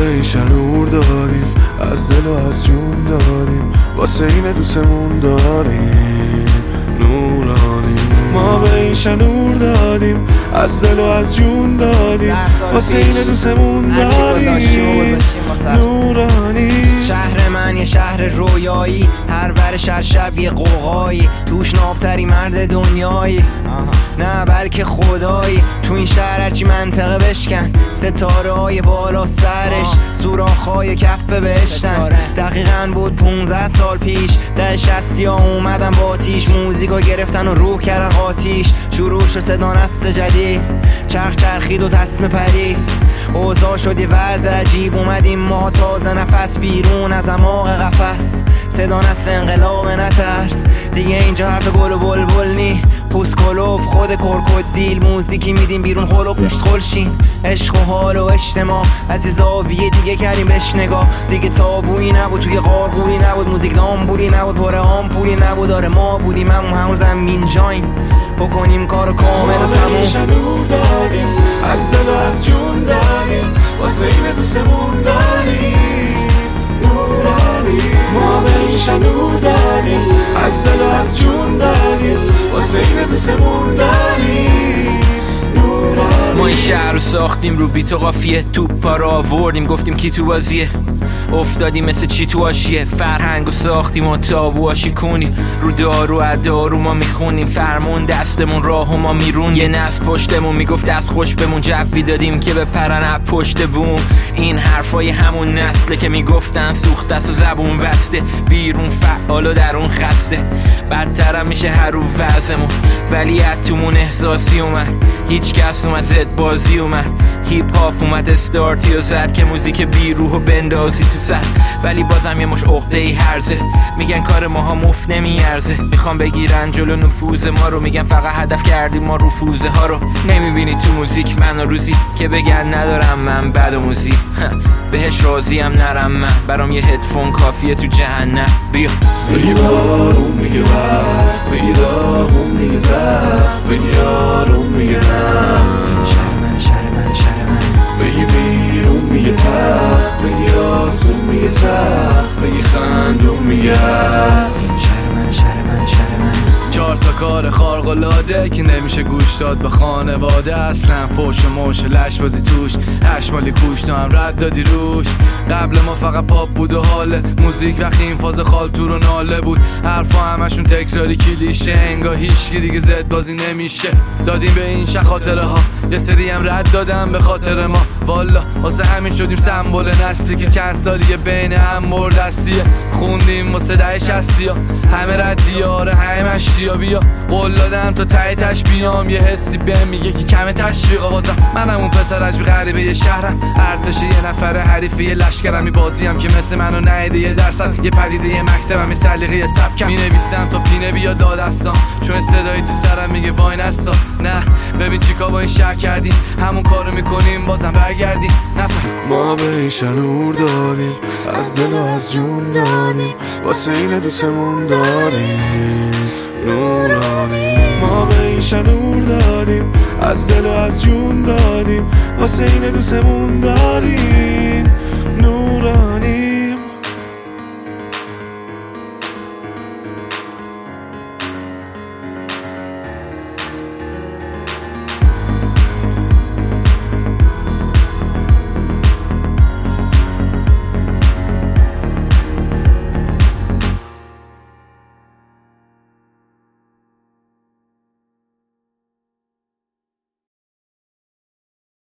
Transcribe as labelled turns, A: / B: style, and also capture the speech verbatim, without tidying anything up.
A: این شنور داریم، از دل و از جون داریم، واسه این دوستمون داریم نورانی. ما به این شنور داریم، از دل و از جون داریم، واسه این دوستمون داریم نورانی.
B: شهر من یه شهر رویایی، هر ور شهر شب یه قوقایی، توش نابتری مرد دنیایی نه بلکه خدایی. تو این شهر هرچی منطقه بشکن، ستاره های بالا سرش سوراخ های کف بهشتن. دقیقاً بود پونزده سال پیش ده شستی ها اومدن با آتیش، موزیکو گرفتن و روح کردن قاتیش. شروع شد صدا نست جدید، چرخ چرخید و تسمه پرید، اوضاع شد یه وضع عجیب. اومدیم ما تازه نفس بیرون از اعماق قفس، صدا نست انقلاب نترس دیگه، اینجا حرف گل و بلبل نی. پوست کلوف خود کرکودیل، موزیکی میدیم بیرون خل و پشت خلشین. عشق و حال و اجتماع از یه زاویه دیگه کردیم بهش نگاه. دیگه تابویی نبود، توی قارقوری نبود، موزیک دامبولی نبود، پر آمپولی نبود. آره ما بودیم همون همون زمین جاین، بکنیم کارو کامل و تموم.
A: شنور داریم، از دل و از جون داریم، واسه این دوستمون داریم نورانی. ما به این شنور داریم، از دل و از جون داریم، واسه این دوستمون داریم نورانی.
C: ما این شهر رو ساختیم رو بیت و قافیه، توپا رو آوردیم گفتیم کی تو بازیه، افتادیم مثل چی تو آشیه. فرهنگ و ساختیم و تابو آشیکونی، رو دارو ادارو ما میخونیم، فرمون دستمون راه و ما میرون. یه نسل پشتمون میگفت دست خوش بمون، جوی دادیم که به پرن اب پشت بوم. این حرفای همون نسله که میگفتن سوخت دست و زبون بسته، بیرون فعال و درون خسته. بدترم میشه هر رو وزمون، ولی اتمون احساسی اومد، هیچ کس اومد زد بازی اومد. هیپ هاپ اومد استارتی و زد که موزیک بیروح و بندازی تو سر، ولی بازم یه مش عقده ای هرزه. میگن کار ماها مفت نمیارزه، میخوام بگیرن جلو نفوذ ما رو، میگن فقط هدف کردیم ما رفوزه ها رو. نمیبینی تو موزیک من روزی که بگن ندارم من بد و موزیک، بهش راضیم نرم من، برام یه هدفون کافیه تو جهنم. بیا
A: بگی بارون میگه وقت، بگی داغون میگه زخت، بگی آروم میگه نه،
B: شهر من شهر من شهر من.
A: بگی بیرون میگه تخت، بگی آسون میگه سخت، بگی خندون میگه
B: شهر من شهر من شهر من.
D: چهار تا کار خارق‌العاده که نمیشه گوش داد به خانواده، اصلا فوش و موش و لش بازی توش، هشمالی کوش تو هم رد دادی روش. قبل ما فقط پاپ بود و حاله موزیک، وقتی این فاز خالتور و ناله بود، حرفا همشون تکراری کلیشه، انگار هیچکی دیگه زد بازی نمیشه. دادیم به این شه خاطره ها، یه سری هم رد دادن به خاطر ما، والا واسه همین شدیم سمبل نسلی که چند سالیه بین هم مردستیه. خوندیم واسه ده شستی ها، همه ردی آره همه مشتی ها. بیا قول دادم تا ته تش بیام، یه حسی بهم میگه که کم تشویقا. بازم منم اون پسر عجب غریبه یه شهرم، ارتش یه نفر حریفی یه لشکرم، می بازیم که مثل منو نهیده یه درصد، یه پدیده یه مکتبم، یه سلیقه یه سبکم. می نویسم تا پینه بیاد دادستان، چون صدایی تو سرم میگه وای نسا. نه ببین چیکار با این شهر کردیم، همون کارو میکنیم بازم برگردیم. نفهم
A: ما به این شنور داریم، از دل و از جون داریم، واسه این دوستمون داریم نورانی. ما به این شنور داریم، از دل و از جون داریم، واسه این دوستمون داریم نورانی.